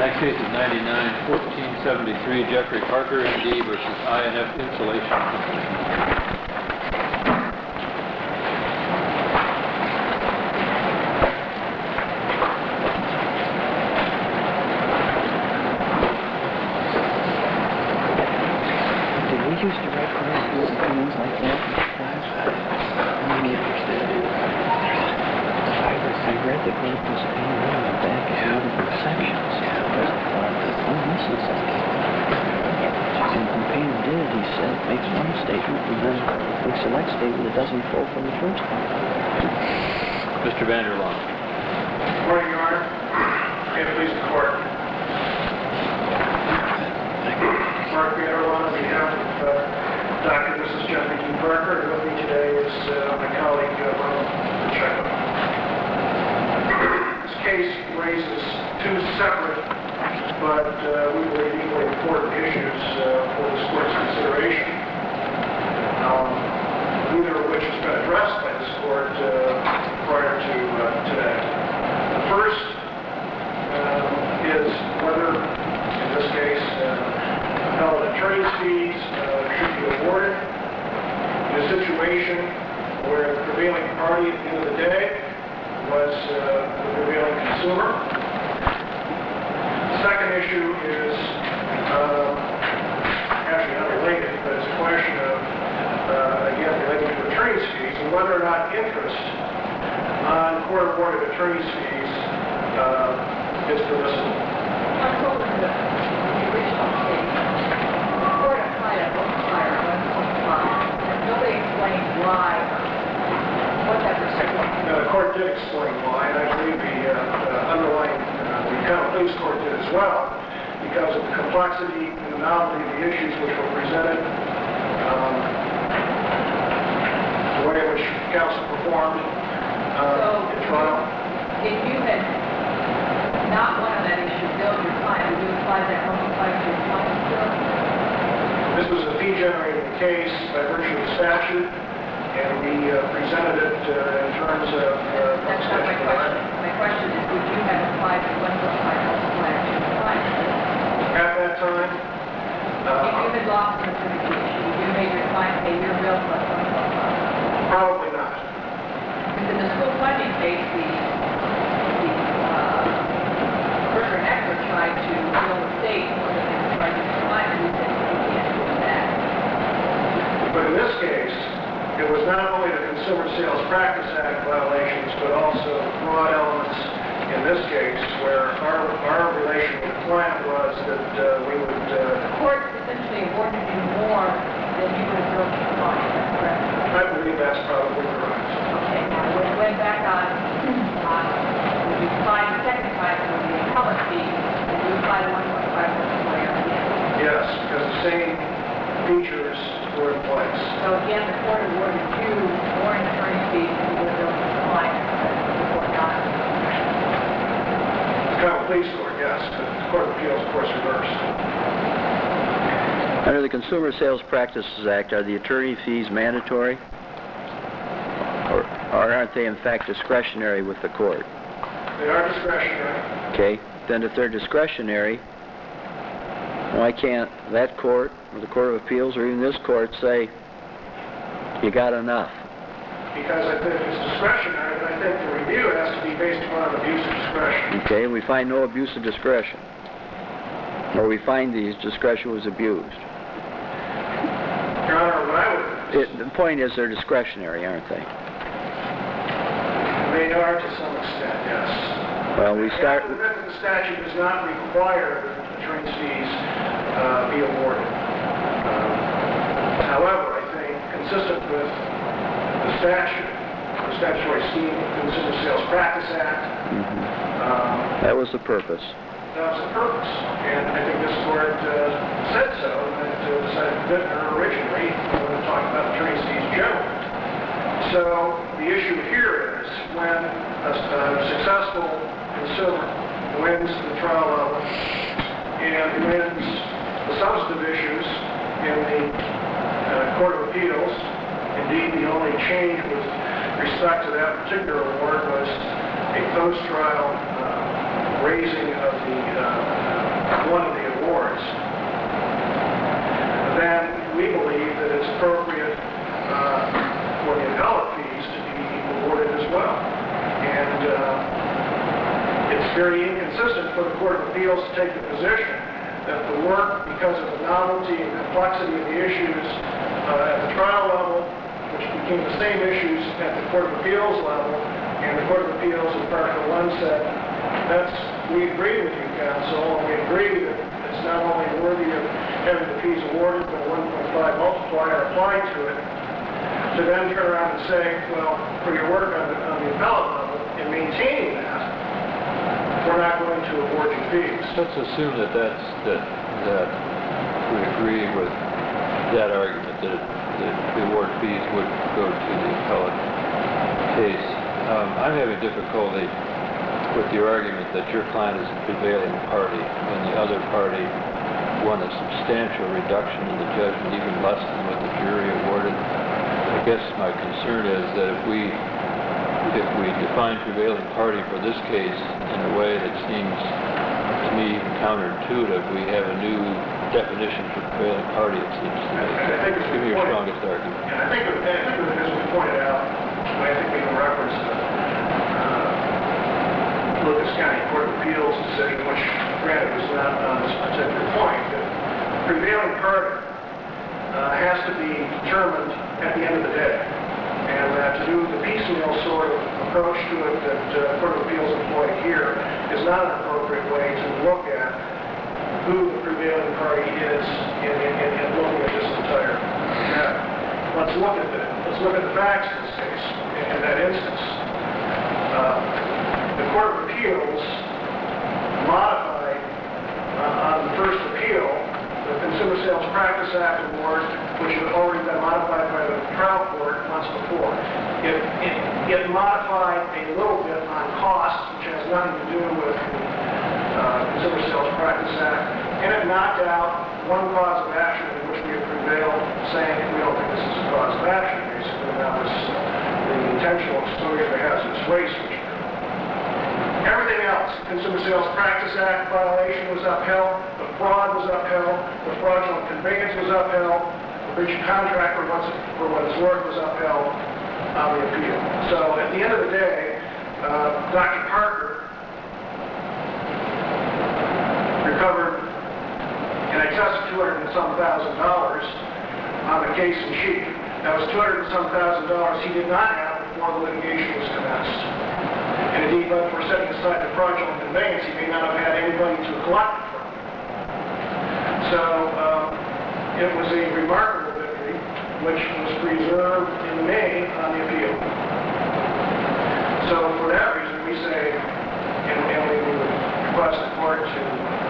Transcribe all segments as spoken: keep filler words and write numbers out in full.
Next case is ninety-nine fourteen seventy-three, Jeffrey Parker, M D versus I N F Insulation Company. Used to write chronicles and things like that in class. I'm interested. I read the chronicles and around the back of yeah. the sections. But I'm missing something. And when Payne did, he said, makes one statement and then makes the next statement that doesn't fall from the first one. Mister Vanderlaan. Good morning, Your Honor. May it please the Court. Mark Vanderlaan on behalf of uh, Doctor and Missus Jeffrey D. Parker, and with me today is uh, my colleague, uh, Ronald Pacheco. This case raises two separate but uh, we believe equally important issues uh, for this Court's consideration, um, neither of which has been addressed by this Court uh, prior to uh, today. The first um, is whether, in this case, uh, appellate attorney's fees uh, should be awarded in a situation where the prevailing party at the end of the day was uh, the prevailing consumer. The second issue is uh, actually unrelated, but it's a question of, uh, again, relating to attorney's fees and whether or not interest on court-awarded attorney's fees uh, is permissible. Nobody explained why, what that percent was. Now, the Court did explain why, and I believe the uh, uh, underlying, uh, the Common Pleas Court did as well, because of the complexity and the novelty of the issues which were presented, um, the way in which counsel performed uh, so, in trial. If you had not one of that issue, billed your client, would you apply that one apply to your client's bill? This was a fee-generating case by virtue of statute, and we uh, presented it uh, in terms of uh, That's not my question. My question is, would you have applied to one apply to your client's bill? At that time, uh, if you had lost an attorney fee issue, would you make your client pay your bill plus one apply? probably not. Because in the school funding case, the, the uh, Berger and Eckler tried to bill the state more than they were trying to client, and we said, you can't do that. But in this case, it was not only the Consumer Sales Practice Act violations, but also fraud elements in this case, where our, our relation with the client was that uh, we would... Uh, the court essentially awarded you more than you would have billed your client, is that correct? I believe that's probably correct. Okay, now when it went back on, on when you applied the second time for the appellate fee, and you applied one point five percent lawyer again. Yes, because the same features were in place. So again, the court awarded you more in attorney fees than you would have billed your client, but the court not. The Common Pleas Court, yes, but the Court of Appeals, of course, reversed. Under the Consumer Sales Practices Act, are the attorney fees mandatory? Or, or aren't they, in fact, discretionary with the court? They are discretionary. Okay. Then if they're discretionary, why can't that court, or the Court of Appeals, or even this court say, you got enough? Because I think it's discretionary, but I think the review has to be based upon abuse of discretion. Okay, and we find no abuse of discretion. Or we find the discretion was abused. Your Honor, what I would... It, the point is they're discretionary, aren't they? They are to some extent, yes. Well, we start... The fact that the statute does not require that attorney's fees uh, be awarded. Um, however, I think, consistent with the statute, the statutory scheme of the Consumer Sales Practice Act, Mm-hmm. um, That was the purpose. that was the purpose. And I think this Court uh, said so, and it uh, decided Bittner originally when it talked about attorney's fees generally. So the issue here is when a, a successful consumer wins the trial level and wins the substantive issues in the uh, Court of Appeals. Indeed, the only change with respect to that particular award was a post-trial uh, raising of the uh, for the Court of Appeals to take the position that the work, because of the novelty and complexity of the issues uh, at the trial level, which became the same issues at the Court of Appeals level, and the Court of Appeals in Parker one said, that's, we agree with you, counsel, and we agree that it's not only worthy of having the fees awarded, but a one point five multiplier applied to it, to then turn around and say, well, for your work on the, on the appellate level, in maintaining that, we're not going to award you fees. Let's assume that that's, that, that we agree with that argument, that, it, that the award fees would go to the appellate case. Um, I'm having difficulty with your argument that your client is a prevailing party when the other party won a substantial reduction in the judgment, even less than what the jury awarded. I guess my concern is that if we if we define prevailing party for this case in a way that seems to me counterintuitive, we have a new definition for prevailing party, it seems to me. I think Give me your strongest argument. Yeah, I think, I think that as we pointed out, I think we can reference the uh, Lucas County Court of Appeals decision, which granted was not on this particular point, that prevailing party uh, has to be determined at the end of the day. And uh, to do the piecemeal sort of approach to it that uh, Court of Appeals employed here is not an appropriate way to look at who the prevailing party is in, in, in, in looking at this entire matter. Let's look at the let's look at the facts in this case. In, in that instance, uh, the Court of Appeals modified uh, on the first appeal the Consumer Sales Practice Act award, which had already been modified by the trial court months before. It, it, it modified a little bit on costs, which has nothing to do with the uh, Consumer Sales Practice Act, and it knocked out one cause of action in which we had prevailed, saying we don't think this is a cause of action, basically, and that was the intentional exposure to hazardous waste. Which everything else, Consumer Sales Practice Act violation was upheld, the fraud was upheld, the fraudulent conveyance was upheld, the breach of contract for, what's, for what it's worth was upheld on the appeal. So at the end of the day, uh, Doctor Parker recovered in excess of two hundred and some thousand dollars on the case in chief. That was two hundred and some thousand dollars he did not have before the litigation was commenced. And indeed, but for setting aside the fraudulent conveyance, he may not have had anybody to collect it from. So um, it was a remarkable victory, which was preserved in May on the appeal. So for that reason, we say, and, and we would request the court to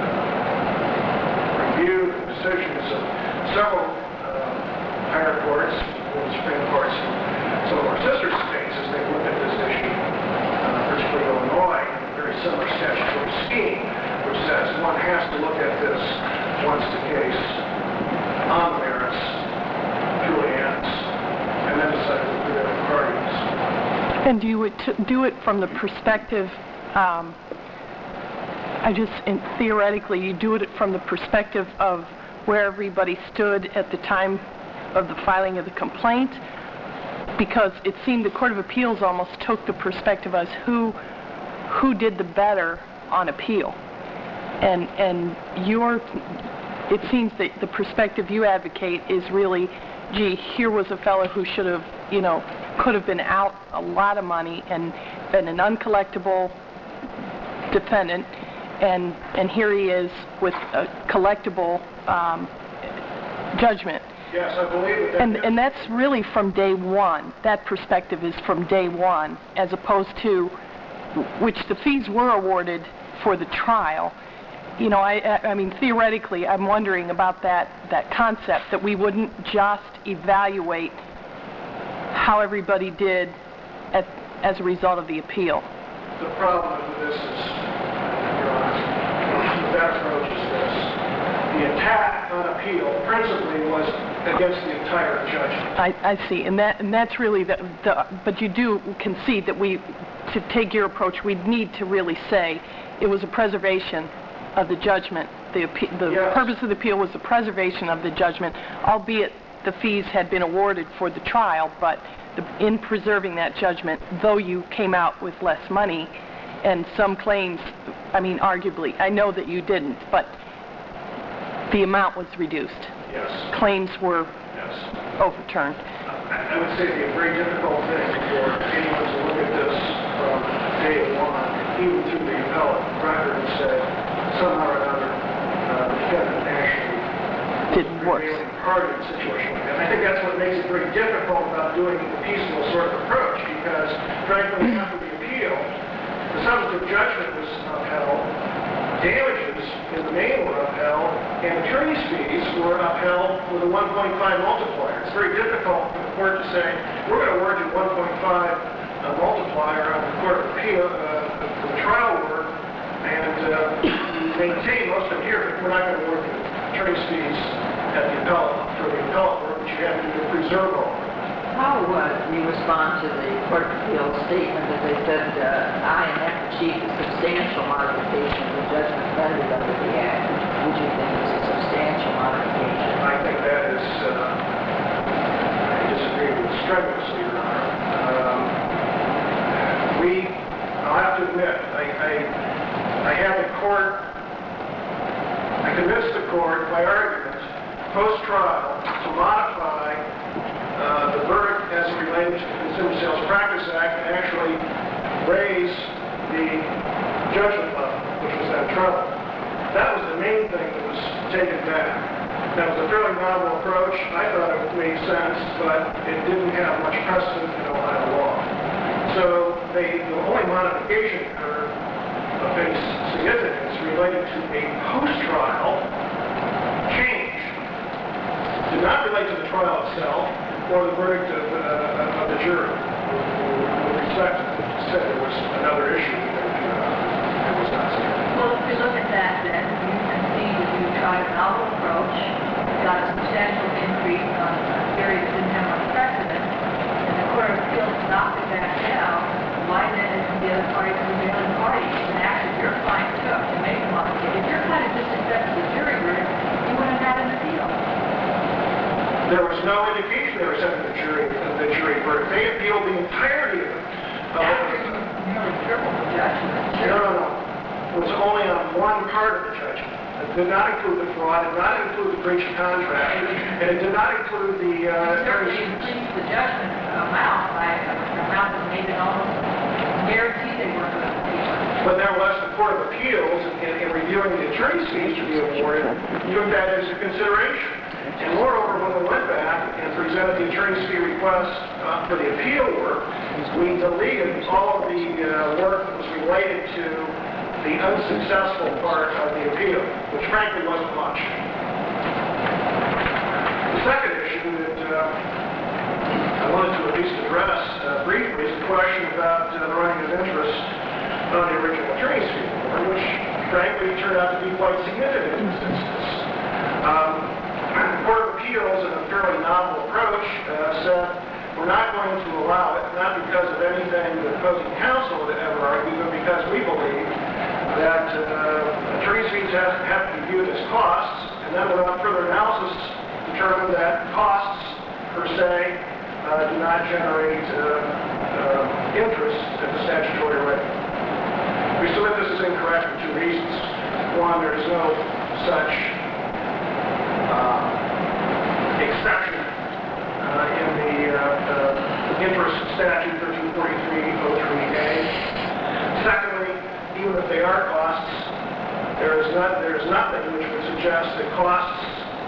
uh, review the decisions of several uh, higher courts, the Supreme Courts, and some of our sister states as they look at this issue. Particularly Illinois, a very similar statutory scheme, which says one has to look at this once the case on merits truly ends, and then decide the prevailing parties. And do you t- do it from the perspective, um, I just, in, theoretically, you do it from the perspective of where everybody stood at the time of the filing of the complaint? Because it seemed the Court of Appeals almost took the perspective as who who did the better on appeal. And and your, it seems that the perspective you advocate is really, gee, here was a fellow who should have, you know, could have been out a lot of money and been an uncollectible defendant, and and here he is with a collectible um, judgment. Yes, I believe that. And, and that's really from day one. That perspective is from day one, as opposed to, which the fees were awarded for the trial. You know, I, I mean, theoretically, I'm wondering about that, that concept, that we wouldn't just evaluate how everybody did at, as a result of the appeal. The problem with this is, Your Honor, that approach is this. The attack on appeal principally was against the entire judgment. I, I see, and that and that's really the, the. But you do concede that we, to take your approach, we need to really say it was a preservation of the judgment. The the Yes. purpose of the appeal was the preservation of the judgment, albeit the fees had been awarded for the trial. But the, in preserving that judgment, though you came out with less money, and some claims, I mean, arguably, I know that you didn't, but the amount was reduced. Yes. Claims were Yes. overturned. I would say it'd be a very difficult thing for anyone to look at this from day one, even through the appellate record, and say somehow or another uh, the defendant actually Did was worse. prevailing party in a situation like that. I think that's what makes it very difficult about doing the piecemeal sort of approach, because frankly, after the appeal, the substantive judgment was upheld, damages in the main were upheld, and attorney's fees were upheld with a one point five multiplier. It's very difficult for the court to say, we're going to award you one point five uh, multiplier on the court of appeal uh, for the trial work, and uh, maintain most of it here, but we're not going to award you attorney's fees at the appellate, for the appellate work, which you have to do to preserve all. How would you respond to the Court of Appeals statement that they said, uh, I am not achieved a substantial modification of the judgment rendered under the Act? Would you think it's a substantial modification? I think that is, uh, I disagree with strenuously, Your Honor. Um, we, I'll have to admit, I, I, I had the court, I convinced the court by argument, post-trial, to modify Uh, the verdict as it related to the Consumer Sales Practice Act and actually raise the judgment level, which was that trouble. That was the main thing that was taken back. That was a fairly novel approach. I thought it made sense, but it didn't have much precedent in Ohio law. So they, the only modification occurred of any significance related to a post-trial change. Did not relate to the trial itself, or the verdict of, uh, of the jury. With respect to said there was another issue that uh, it was not significant. Well, if you look at that, then you can see that you tried a novel approach, got a substantial increase on a theory that didn't have much precedent, and the Court of Appeals knocked it back down. Why then isn't the other party the prevailing party? It's an action your client took to make a modification. If your client had just accepted the jury verdict, you wouldn't have had an appeal. There was no indication they were sending the jury, the jury verdict. They appealed the entirety of it. Uh, After you nearly tripled the judgment. no, no, no. It was only on one part of the judgment. It did not include the fraud, it did not include the breach of contract, and it did not include the uh, You certainly attorney's increased the judgment amount by an amount that made it almost guaranteed they weren't going to appeal. But nevertheless, the Court of Appeals, in, in reviewing the attorney's fees to be awarded, took that into consideration. And moreover, when we went back and presented the attorney's fee request uh, for the appeal work, we deleted all of the uh, work that was related to the unsuccessful part of the appeal, which frankly wasn't much. The second issue that uh, I wanted to at least address uh, briefly is the question about uh, the running of interest on the original attorney's fee award, which frankly turned out to be quite significant in this instance. Um, The Court of Appeals, in a fairly novel approach, uh, said we're not going to allow it, not because of anything the opposing counsel would ever argue, but because we believe that uh, attorney's fees have, have to be viewed as costs, and then without further analysis, determine that costs, per se, uh, do not generate uh, uh, interest at the statutory rate. We submit this is incorrect for two reasons. One, there is no such Uh, exception uh, in the uh, uh, interest statute thirteen forty-three oh three A. Secondly, even if they are costs, there is not there is nothing which would suggest that costs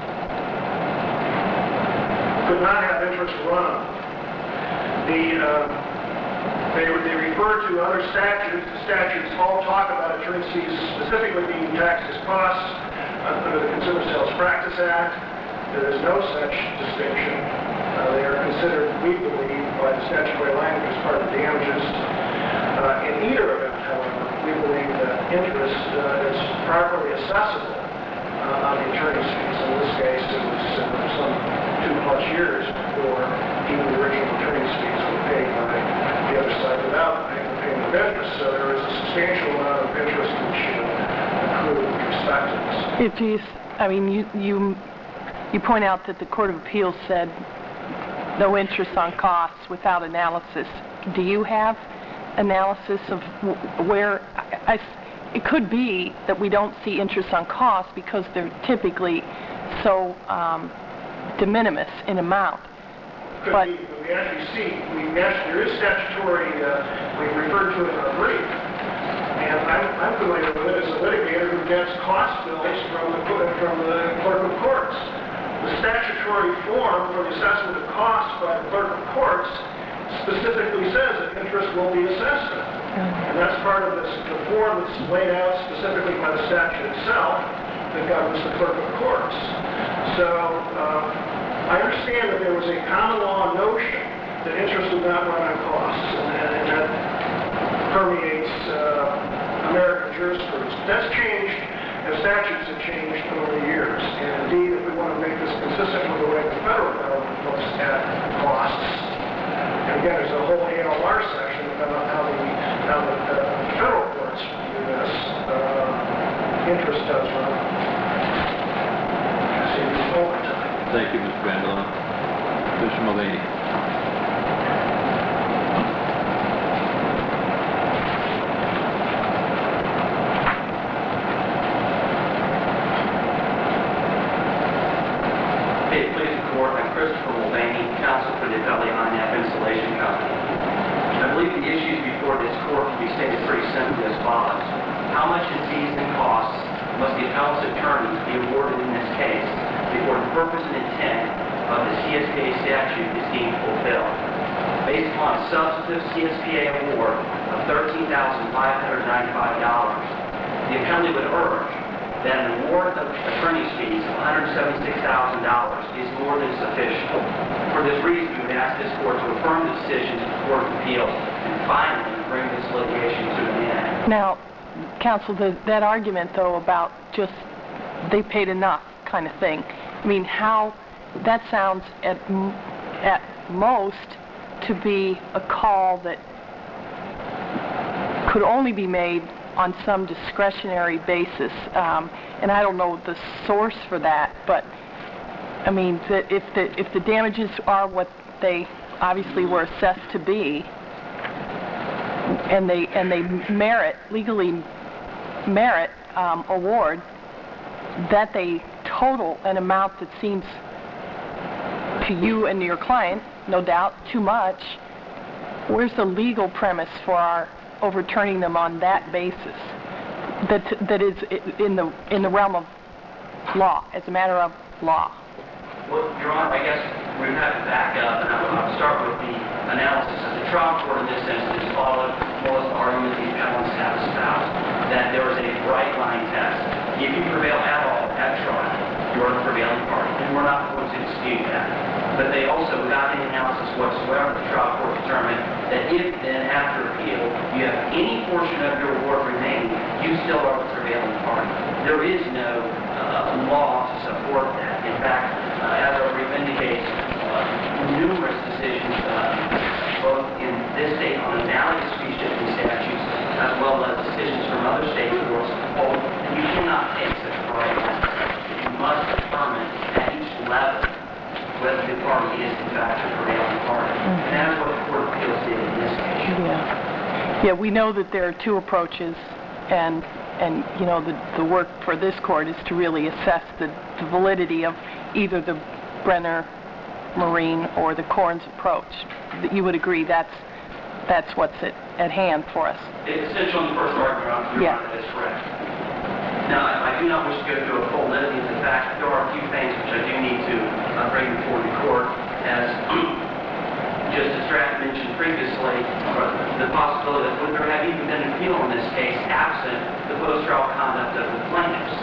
could not have interest run on them. The uh, they they refer to other statutes. The statutes all talk about attorney's fees specifically being taxed as costs under the Consumer Sales Practice Act. There is no such distinction. Uh, they are considered, we believe, by the statutory language as part of damages. Uh, in either event, however, we believe that interest uh, is properly assessable uh, on the attorney's fees. In this case, it was uh, some two-plus years before even the original attorney's fees were paid by the other side without paying the payment of interest. So there is a substantial amount of interest which uh, accrued with respect to this. If you, I mean, you, you, you point out that the Court of Appeals said no interest on costs without analysis. Do you have analysis of w- where, I, I, it could be that we don't see interest on costs because they're typically so um, de minimis in amount. Could But be, but we actually see, we actually, there is statutory, uh, we referred to it in our brief, and I'm, I'm familiar with it as a litigator who gets cost bills from the, from the clerk of courts. The statutory form for the assessment of costs by the clerk of courts specifically says that interest will be assessed. And that's part of this, the form that's laid out specifically by the statute itself that governs the clerk of courts. So, uh, I understand that there was a common law notion that interest would not run on costs, and, and that permeates uh, American jurisprudence. That's changed as statutes have changed over the years. And indeed, if we want to make this consistent with the way the federal government looks at costs, and again, there's a whole A L R section about how the, how the uh, federal courts view this, uh, interest does run. I see this all the time. Thank you, Mister Vandalone. Mister Mulvaney. Hey, please the court. I'm Christopher Mulvaney, counsel for the Appellee I N F Installation Company. I believe the issues before this court can be stated pretty simply as follows. How much in fees and costs must the appellant's attorney be awarded in this case before the purpose and intent of the C S P A statute is deemed fulfilled? Based upon a substantive C S P A award of thirteen thousand five hundred ninety-five dollars, the appellee would urge that an award of attorney's fees of one hundred seventy-six thousand dollars is more than sufficient. For this reason, we would ask this court to affirm the decision of the Court of Appeals and finally bring this litigation to an end. now, counsel, the, that argument, though, about just they paid enough kind of thing, I mean, how, that sounds at, m- at most to be a call that could only be made on some discretionary basis, um, and I don't know the source for that, but I mean, that if the if the damages are what they obviously were assessed to be, and they and they merit legally merit um, award, that they total an amount that seems to you and your client, no doubt, too much. Where's the legal premise for our overturning them on that basis? That that is in the in the realm of law, as a matter of law. Well, Your Honor, I guess we would have to back up, and I would start with the analysis of the trial court in this instance followed most arguments the appellants have espoused, that there is a bright line test. If you prevail at all at trial, you are the prevailing party, and we're not going to dispute that. But they also, without any analysis whatsoever, the trial court determined that if then, after appeal, you have any portion of your award remaining, you still are the prevailing party. There is no uh, law to support that. In fact, uh, as our brief indicates, uh, numerous decisions, uh, both in this state on analogous fee shifting statutes, as well as decisions from other state courts, hold that you cannot take such a right. You must determine at each level whether the party is in fact the prevailing party. Mm-hmm. And that's what the Court of Appeals did in this case. Yeah. Yeah, we know that there are two approaches, and and you know the the work for this court is to really assess the, the validity of either the Brenner Marine or the Corns approach. That you would agree that's that's what's at, at hand for us. It's essential in the first argument, Your Yeah. Honor, that's correct. Now, I, I do not wish to go through a full litany of the fact there are a few things which I do need to uh, bring before the court. As Justice Stratton mentioned previously, uh, the possibility that would there have even been an appeal in this case absent the post-trial conduct of the plaintiffs.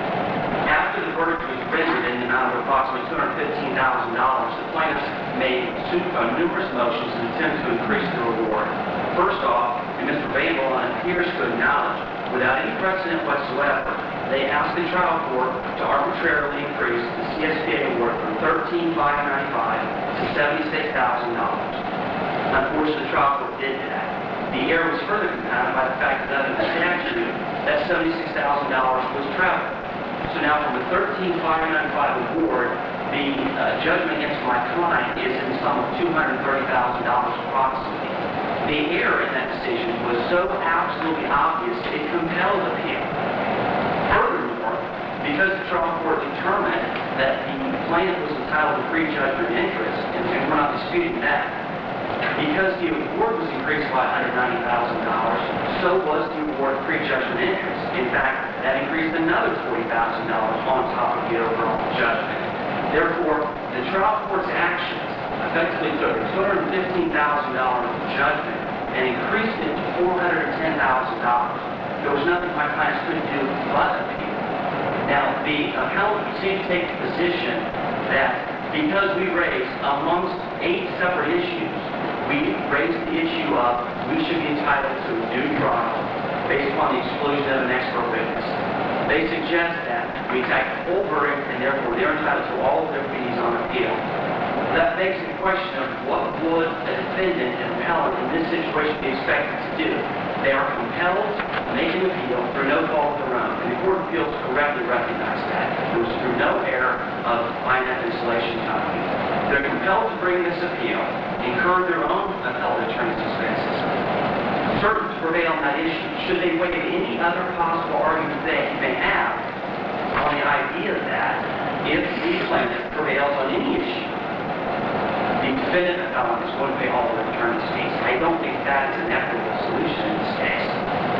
After the verdict was rendered in the amount of approximately two hundred fifteen thousand dollars, the plaintiffs made uh, numerous motions in an attempt to increase the reward. First off, and Mister Babel appears to acknowledge, without any precedent whatsoever, they asked the trial court to arbitrarily increase the C S P A award from thirteen thousand five hundred ninety-five dollars to seventy-six thousand dollars. Unfortunately, the trial court did that. The error was further compounded by the fact that under the statute, that seventy-six thousand dollars was traveled. So now from the thirteen thousand five hundred ninety-five dollars award, the uh, judgment against my client is in the sum of two hundred thirty thousand dollars approximately. The error in that decision was so absolutely obvious, it compelled appeal. Furthermore, because the trial court determined that the plaintiff was entitled to prejudgment interest, and we're not disputing that, because the award was increased by one hundred ninety thousand dollars, so was the award of prejudgment interest. In fact, that increased another forty thousand dollars on top of the overall judgment. Therefore, the trial court's actions effectively took a two hundred fifteen thousand dollars judgment and increased it to four hundred ten thousand dollars. There was nothing my clients could do but appeal. Now, the appellant seemed to take the position that because we raised amongst eight separate issues, we raised the issue of we should be entitled to a new trial based upon the exclusion of an expert witness. They suggest that we attack the whole verdict and therefore they're entitled to all of their fees on appeal. That begs the question of what would a defendant and appellant in this situation be expected to do? They are compelled to make an appeal through no fault of their own, and the Court of Appeals correctly recognized that. It was through no error of I N F Installation Company. They're compelled to bring this appeal, incur their own appellate attorney's expenses, certain to prevail on that issue. Should they waive any other possible argument they may have on the idea that if the plaintiff prevails on any issue, the defendant appellant is going to pay all of the attorney's fees. I don't think that is an equitable solution in this case.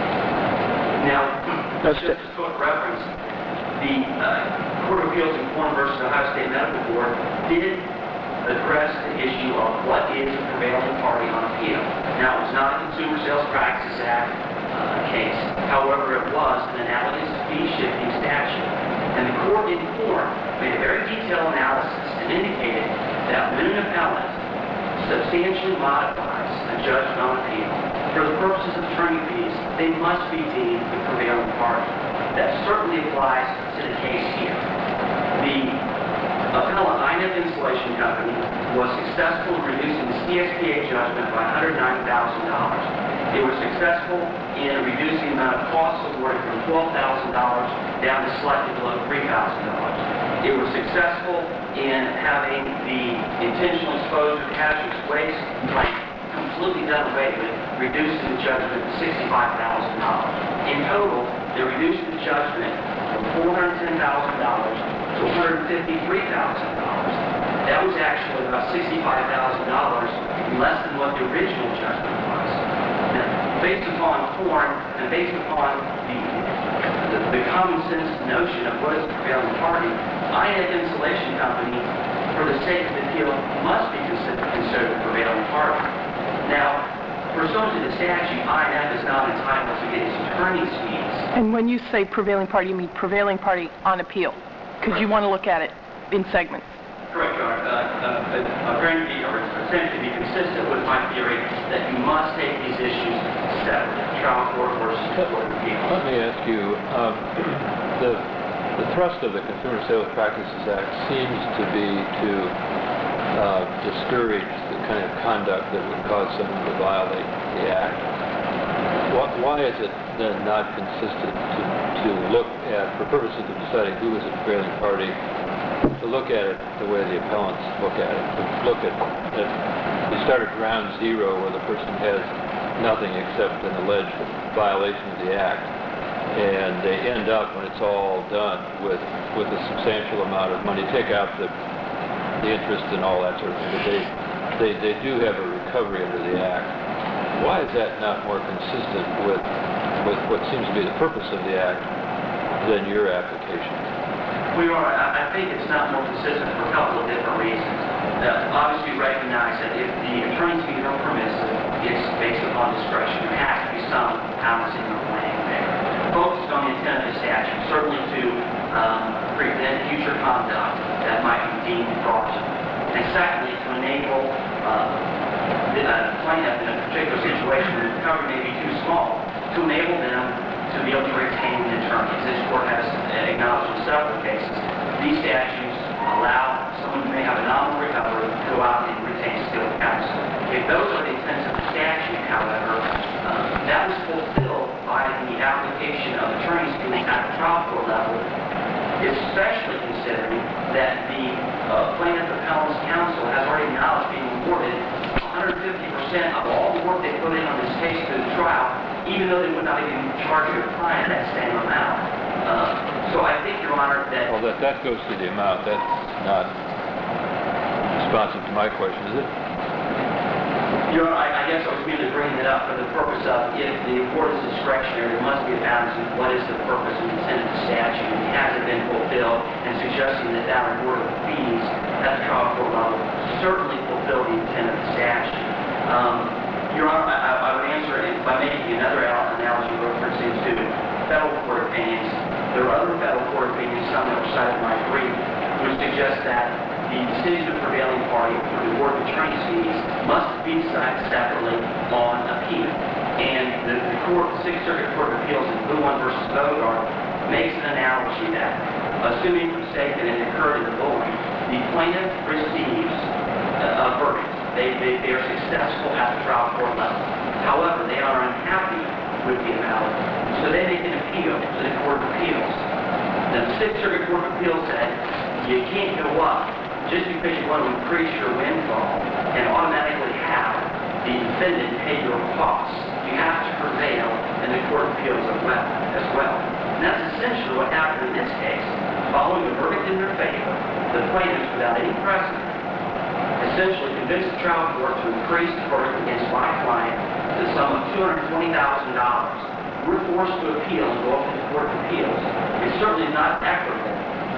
Now, just a quick reference, the uh, Court of Appeals in Korn versus Ohio State Medical Board did address the issue of what is a prevailing party on appeal. Now, it's not a Consumer Sales Practices Act uh, case. However, it was an analogous fee-shifting statute. And the court in Korn made a very detailed analysis and indicated that when an appellant substantially modifies a judgment on appeal for the purposes of attorney fees, they must be deemed the prevailing party. That certainly applies to the case here. The appellant, I N F Installation Company, was successful in reducing the C X P A judgment by one hundred ninety thousand dollars. It was successful in reducing the amount of costs awarded from twelve thousand dollars down to slightly below three thousand dollars. It was successful in having the intentional exposure to hazardous waste claim completely done away with, reducing the judgment to sixty-five thousand dollars. In total, they reduced the judgment from four hundred ten thousand dollars to one hundred fifty-three thousand dollars. That was actually about sixty-five thousand dollars less than what the original judgment was. Now, based upon Korn and based upon the, the, the common sense notion of what is a prevailing party, I N F Installation Company, for the sake of the appeal, must be considered, considered a prevailing party. Now, pursuant to the statute, I N F is not entitled to get its attorney's fees. And when you say prevailing party, you mean prevailing party on appeal? Because you want to look at it in segments. Correct, Your Honor. Uh, uh, appearing to be, or essentially be consistent with my theory that you must take these issues separately, trial court versus court of appeal. Let me ask you, um, the, the thrust of the Consumer Sales Practices Act seems to be to uh, discourage the kind of conduct that would cause someone to violate the Act. Why, why is it then not consistent to, to look at, for purposes of deciding who is a prevailing party, to look at it the way the appellants look at it, to look at, at you start at ground zero where the person has nothing except an alleged violation of the Act, and they end up, when it's all done, with with a substantial amount of money. Take out the the interest and all that sort of thing, but they, they, they do have a recovery under the Act. Why is that not more consistent with, with what seems to be the purpose of the Act than your application? Well, Your Honor, I, I think it's not more consistent for a couple of different reasons. Uh, obviously, recognize that if the attorney's fees are permissive, it's based upon discretion. There has to be some balancing or weighing there. Focused on the intent of the statute, certainly to um, prevent future conduct that might be deemed fraudulent. And secondly, to enable uh, the uh, plaintiff in a particular situation where the recovery may be too small, to enable them to be able to retain an attorney. As this court has acknowledged in several cases, these statutes allow someone who may have a nominal recovery to go out and retain skilled counsel. If those are the intents of the statute, however, uh, that was fulfilled by the application of attorney's fees at the trial court level, especially considering that the uh, plaintiff appellant's counsel has already acknowledged being awarded one hundred fifty percent of all the work they put in on this case through the trial, even though they would not even charge your client that same amount. Uh, so I think, Your Honor, that... Well, that, that goes to the amount. That's not responsive to my question, is it? Your Honor, I, I guess I was merely bringing it up for the purpose of, if the award is discretionary, there must be a balance in what is the purpose and intent of the statute, and has it been fulfilled, and suggesting that that award of fees at the trial court level certainly fulfill the intent of the statute. Um, Your Honor, I, I would answer it by making another analogy referencing to federal court opinions. There are other federal court opinions, some that were cited in my brief, which suggest that the decision of the prevailing party for the award of attorney's fees must be decided separately on appeal. And the, the court, the Sixth Circuit Court of Appeals in Bluwan versus Bogart makes an analogy that, assuming for mistake that it occurred in the bullying, the plaintiff receives a, a verdict. They, they, they are successful at the trial court level. However, they are unhappy with the amount, so they make an appeal to the Court of Appeals. The Sixth Circuit Court of Appeals said, you can't go up just because you want to increase your windfall and automatically have the defendant pay your costs. You have to prevail in the Court of Appeals as well. As well. And that's essentially what happened in this case. Following a verdict in their favor, the plaintiffs, without any precedent, essentially convinced the trial court to increase the verdict against my client to the sum of two hundred twenty thousand dollars. We're forced to appeal and go up to the Court of Appeals. It's certainly not equitable,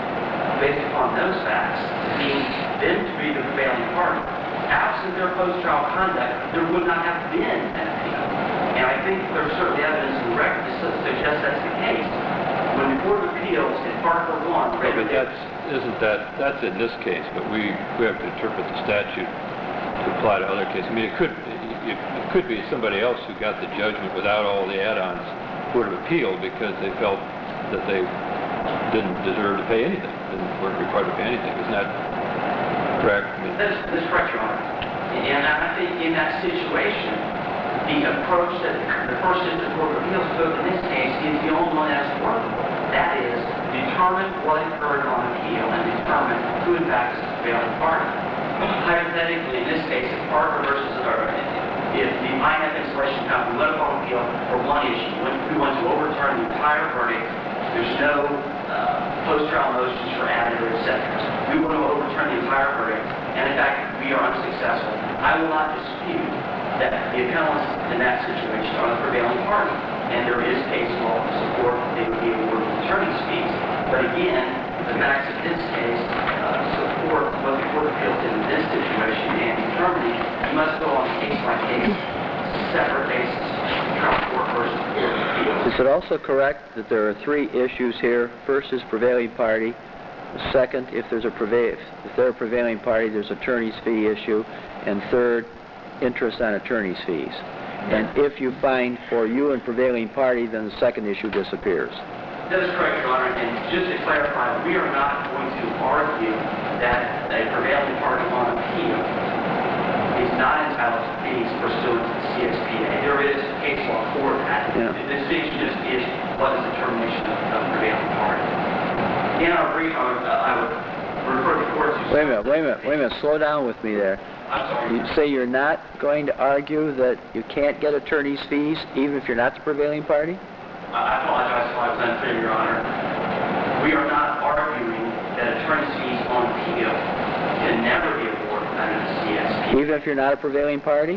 based upon those facts, being them to be the prevailing party. Absent their post-trial conduct, there would not have been an appeal. And I think there's certainly evidence in the record to suggest that's the case. When the Court of Appeals in Parker one... Yeah, but that's, isn't that, that's in this case, but we, we have to interpret the statute to apply to other cases. I mean, it could, it, it could be somebody else who got the judgment without all the add-ons, Court of Appeal, because they felt that they didn't deserve to pay anything, didn't, weren't required to pay anything. Isn't that correct? I mean, that's, that's correct, Your Honor. And I think in that situation, the approach that the First District Court of Appeals took in this case is the only one that's workable. That is, determine what occurred on appeal and determine who in fact is the prevailing party. Hypothetically, in this case, if Parker versus, or if the I N F installation company let up on appeal for one issue, we want to overturn the entire verdict, there's no uh, post-trial motions for additive, et cetera. We want to overturn the entire verdict, and in fact, we are unsuccessful. I will not dispute that the appellants in that situation are the prevailing party, and there is case law to support that they would be awarded attorney's fees. But again, the facts of this case uh, support what the Court of Appeals did in this situation, and determining you must go on a case-by-case, separate basis, trial court versus the Court of Appeals. Is it also correct that there are three issues here? First is prevailing party. Second, if there's a prevail, if they're a prevailing party, there's attorney's fee issue. And third, interest on attorney's fees. And if you find for you and prevailing party, then the second issue disappears. That is correct, Your Honor. And just to clarify, we are not going to argue that a prevailing party on appeal is not entitled to fees pursuant to the C S P A. There is case law for that. Yeah. The distinction just is what is the determination of the prevailing party. In our brief, I would, uh, I would refer the court to... Wait a minute, wait a minute, wait a minute. Slow down with me there. I'm sorry. You say you're not going to argue that you can't get attorney's fees even if you're not the prevailing party? I apologize if I was unclear, Your Honor. We are not arguing that attorney's fees on appeal can never be awarded under the C S P A. Even if you're not a prevailing party?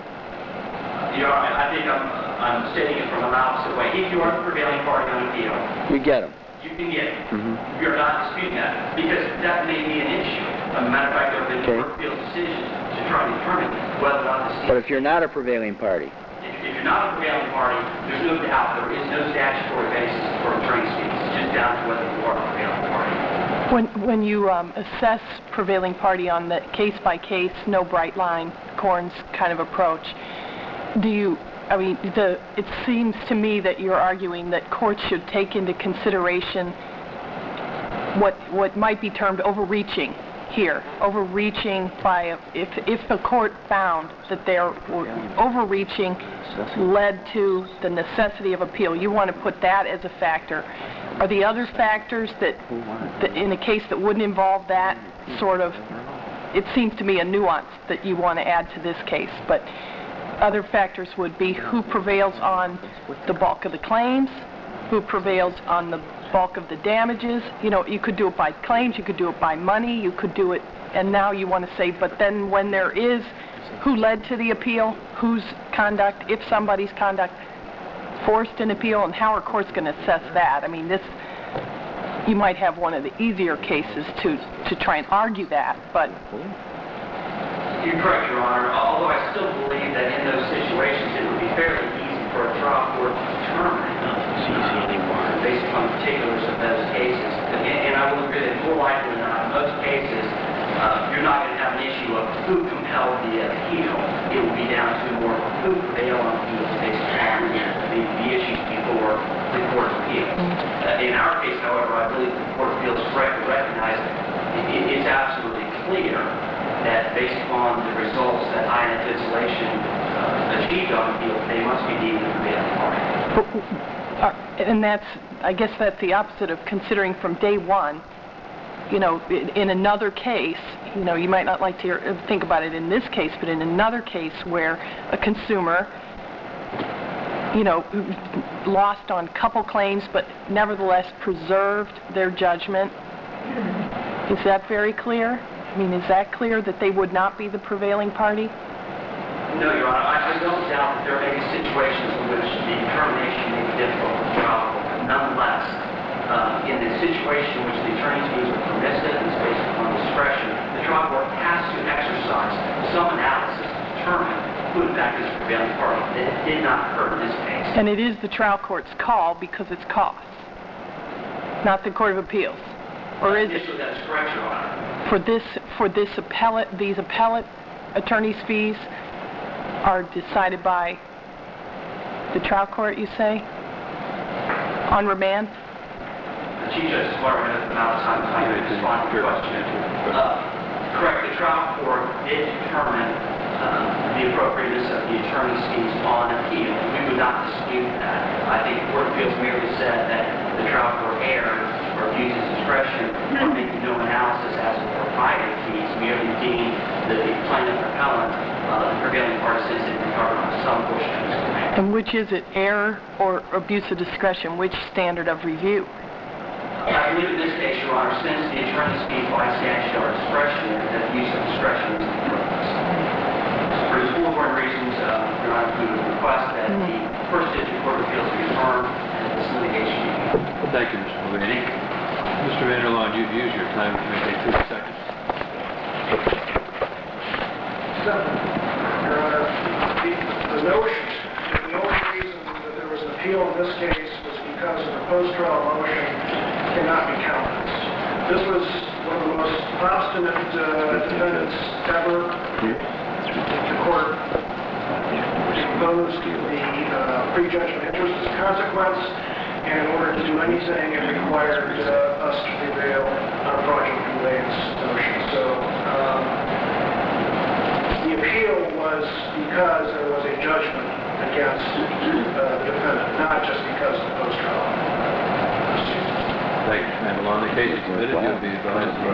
Your Honor, I think I'm, I'm stating it from an opposite way. If you are the prevailing party on appeal, You get them. you can get it. Mm-hmm. We are not disputing that, because that may be an issue. As a matter of fact, there have been Okay. court of appeals decisions to try to determine whether or not the C S P A... But if you're not a prevailing party, If, if you're not a prevailing party, there's no doubt there is no statutory basis for attorney's fees. It's just down to whether you are a prevailing party. When, when you um, assess prevailing party on the case-by-case, no bright line, Corns kind of approach, do you, I mean, the, it seems to me that you're arguing that courts should take into consideration what, what might be termed overreaching here, overreaching by, a, if, if the court found that their overreaching led to the necessity of appeal. You want to put that as a factor. Are the other factors that, that in a case that wouldn't involve that sort of it seems to me a nuance that you want to add to this case, but other factors would be who prevails on the bulk of the claims, who prevails on the bulk of the damages. You know, you could do it by claims, you could do it by money, you could do it, and now you want to say, but then when there is, who led to the appeal, whose conduct, if somebody's conduct forced an appeal, and how are courts going to assess that? I mean, this, you might have one of the easier cases to, to try and argue that, but... You're correct, Your Honor, although I still believe that in those situations it would be fairly easy for a trial court to determine, based upon the particulars of those cases. And, and I will agree that more likely than not, in most cases, uh, you're not going to have an issue of who compelled the appeal. It will be down to more who prevailed on appeals based upon the, the, the issues before the Court of Appeals. Uh, in our case, however, I believe the Court of Appeals correctly recognized it, it, it's absolutely clear that based upon the results that I N F Insulation uh, achieved on appeal, they must be deemed the prevailing party. Uh, and that's, I guess that's the opposite of considering from day one. You know, in, in another case, you know, you might not like to hear, think about it in this case, but in another case where a consumer, you know, lost on couple claims, but nevertheless preserved their judgment. Is that very clear? I mean, is that clear that they would not be the prevailing party? No, Your Honor. I, I don't doubt that there may be situations in which the determination may be difficult for the trial court. Nonetheless, uh, in the situation in which the attorney's fees are permissive and is based upon discretion, the trial court has to exercise some analysis to determine who in fact is the prevailing party. It did not occur in this case. And it is the trial court's call because it's cost, not the Court of Appeals. Or is it? That is correct, Your Honor. For this, for this appellate, these appellate attorney's fees are decided by the trial court, you say? On remand? The Chief Justice Department has been out of time, so I can respond to your question. Uh, correct, the trial court did determine um, the appropriateness of the attorney's fees on appeal. We would not dispute that. I think the Court of Appeals merely said that the trial court erred or abused its discretion or making no analysis as to the propriety of fees, merely deemed the plaintiff appellant uh, the prevailing party since it recovered on some portion of his claim. And which is it, error or abuse of discretion? Which standard of review? I believe in this case, Your Honor, since the attorney's fees by statute are discretionary, that the use of discretion is the purpose. For these foregoing reasons, uh, Your Honor, we would request that the First District Court of Appeals be affirmed and that this litigation be concluded. Thank you, Mister Mulvaney. Mister Vanderlaan, you've used your time. You may take thirty seconds. So, Your Honor, the, the notion that the only reason that there was an appeal in this case was because of the post-trial motion cannot be countenanced. This was one of the most obstinate uh, defendants ever. The court imposed the uh, prejudgment interest as a consequence, and in order to do anything, it required uh, us to prevail on a fraudulent conveyance notion. So, um, the appeal was because there was a judgment against uh, the defendant, not just because of the post-trial. Thank you, Mister Vanderlaan. The case is submitted. You'll be advised.